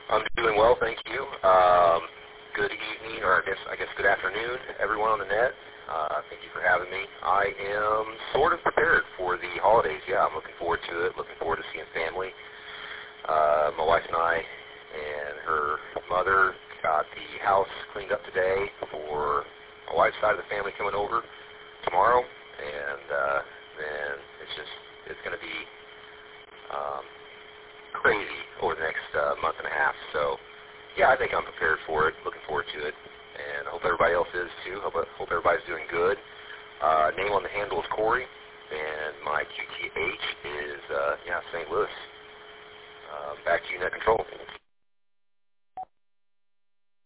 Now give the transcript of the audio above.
I'm doing well, thank you. Good evening, or I guess good afternoon, everyone on the net. Thank you for having me. I am sort of prepared for the holidays. Yeah, I'm looking forward to it. Looking forward to seeing family. My wife and I and her mother got the house cleaned up today for my wife's side of the family coming over tomorrow, and then it's going to be crazy over the next month and a half. So, yeah, I think I'm prepared for it. Looking forward to it, and I hope everybody else is too. Hope everybody's doing good. Name on the handle is Corey, and my QTH is St. Louis. Back to you, Net Control.